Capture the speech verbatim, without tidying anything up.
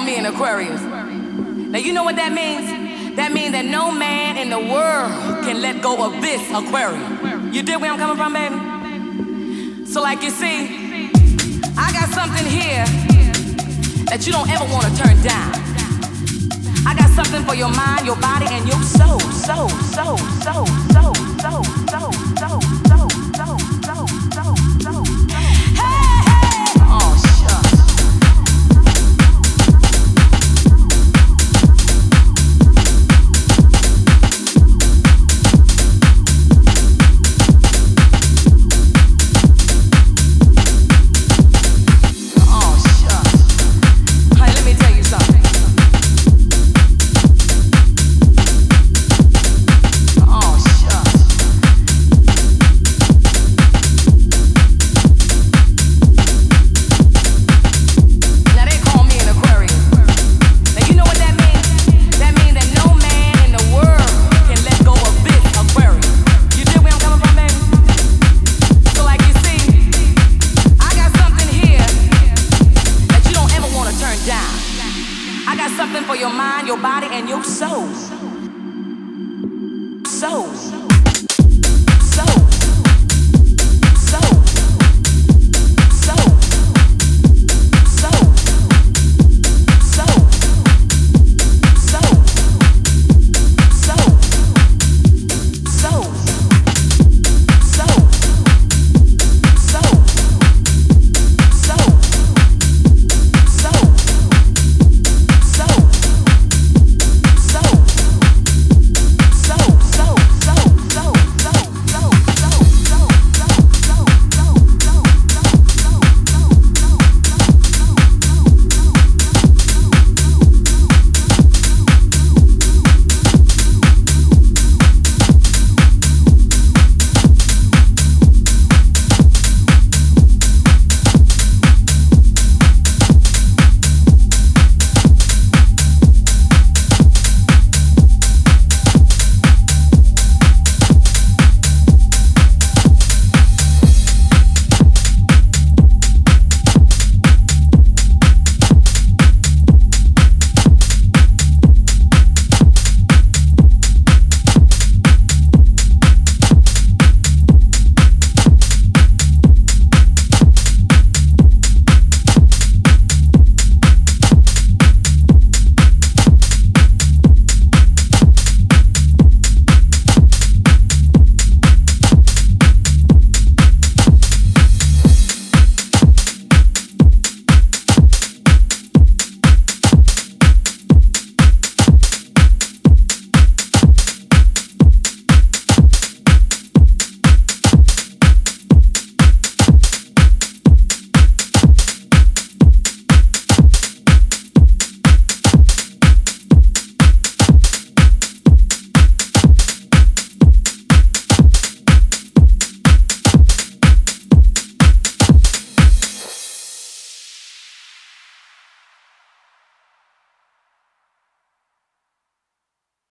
me an Aquarius. Now you know what that means? That means that no man in the world can let go of this aquarium. You dig where I'm coming from, baby? So like you see, I got something here that you don't ever want to turn down. I got something for your mind, your body, and your soul. Soul, soul, soul, soul, soul, soul, soul, soul, soul, soul, soul, soul. Hey, hey! Oh, shucks. Something for your mind, your body, and your soul. Soul.